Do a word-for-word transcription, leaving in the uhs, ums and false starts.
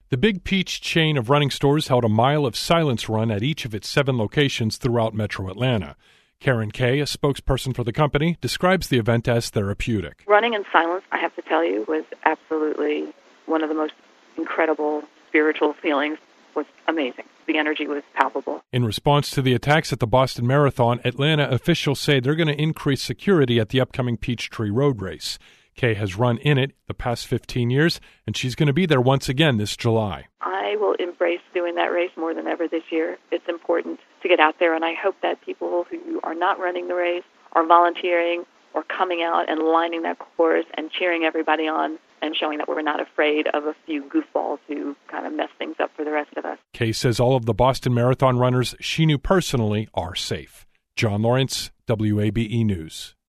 The Big Peach chain of running stores held a Mile of Silence run at each of its seven locations throughout metro Atlanta. Karen Kay, a spokesperson for the company, describes the event as therapeutic. Running in silence, I have to tell you, was absolutely one of the most incredible spiritual feelings. Was amazing. The energy was palpable. In response to the attacks at the Boston Marathon, Atlanta officials say they're going to increase security at the upcoming Peachtree Road Race. Kay has run in it the past fifteen years, and she's going to be there once again this July. I will embrace doing that race more than ever this year. It's important to get out there, and I hope that people who are not running the race are volunteering or coming out and lining that course and cheering everybody on and showing that we're not afraid of a few goofballs who kind of mess things up for the rest of us. Kay says all of the Boston Marathon runners she knew personally are safe. John Lawrence, W A B E News.